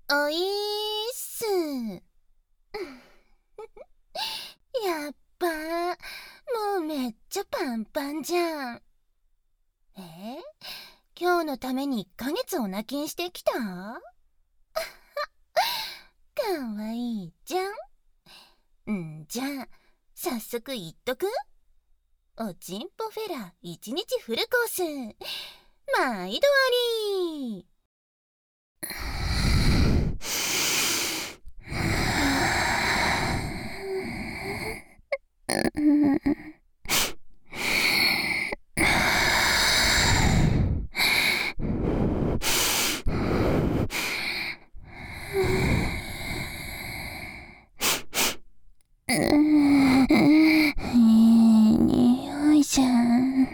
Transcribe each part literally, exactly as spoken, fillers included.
おいーっす。やっばー。もうめっちゃパンパンじゃん。え今日のためにいっかげつお泣きしてきたかわいいじゃん。んじゃあ、早速言っとく？おちんぽフェラいちにちフルコース。毎度あり。いい匂いじゃん。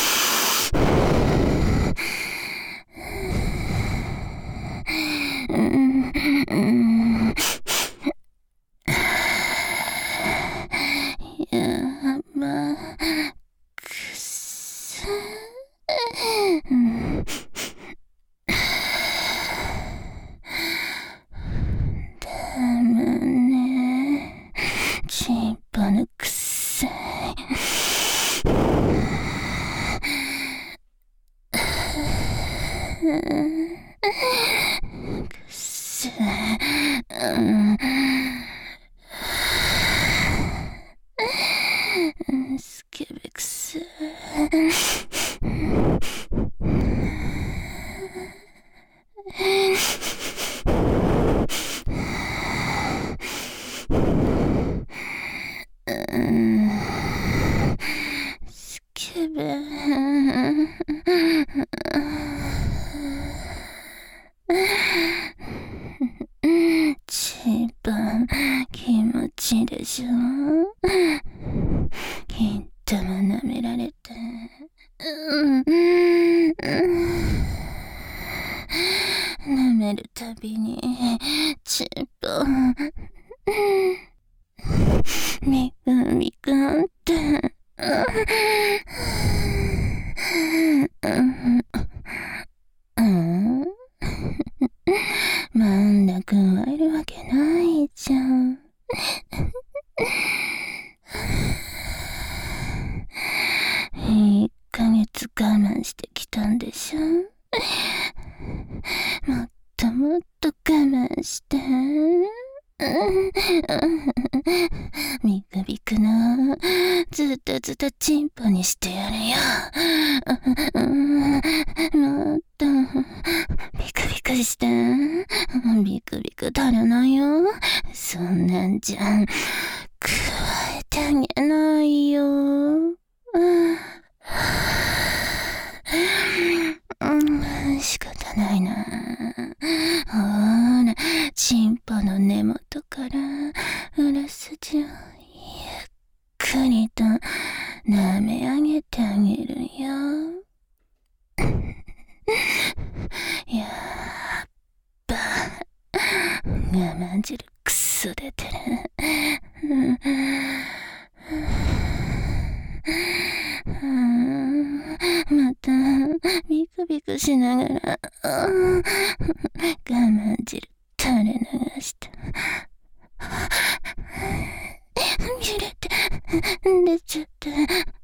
やばくさだもね、ちんぽのくさい。くさい。スケベくさい。スケベ。一番気持ちいいでしょ。金玉舐められて、うん、舐めるたびにチンポみくみくんってなんだ加えるわけないじゃん。いっかげつ我慢してきたんでしょ。もっともっと我慢して。ビクビクのずっとずっとチンポにしてやるよ。もっとビクビクして。ビクビク足らないよ。そんなんじゃん加えてあげないよ。仕方ないな。ほら、チンポの根元から裏筋をゆっくりと舐め上げてあげるよ。やっば、我慢汁くそ出てる。またビクビクしながら我慢汁垂れ流した。揺れて出ちゃった。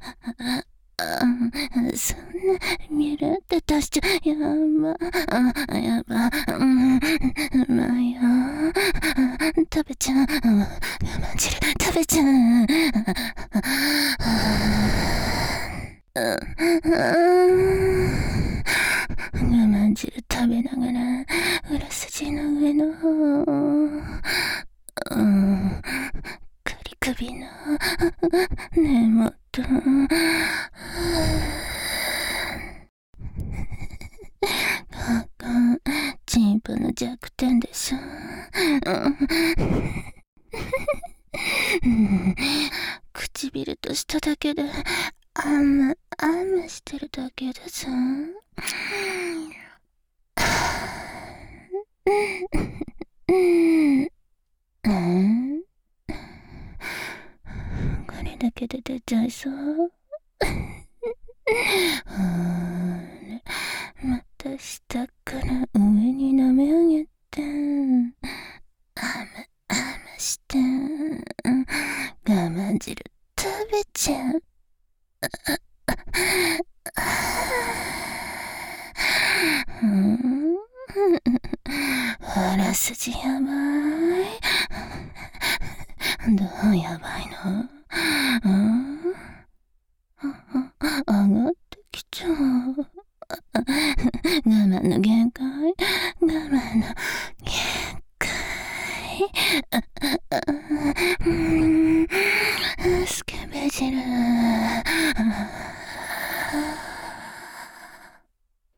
そんなミュルって出しちゃやばやば、うんうまいよ。食べちゃう。我慢汁食べちゃう。我慢汁食べながら裏筋の上の方、うん、仮首の根元、ここチンポの弱点でしょ。唇と舌だけであむあむしてるだけでさ。これだけで出ちゃいそう。また下から上に舐め上げて。 て、我慢汁食べちゃう。うん、あらすじやばい。どうやばいの？うん、上がってきちゃう。我慢の限界、我慢の限界。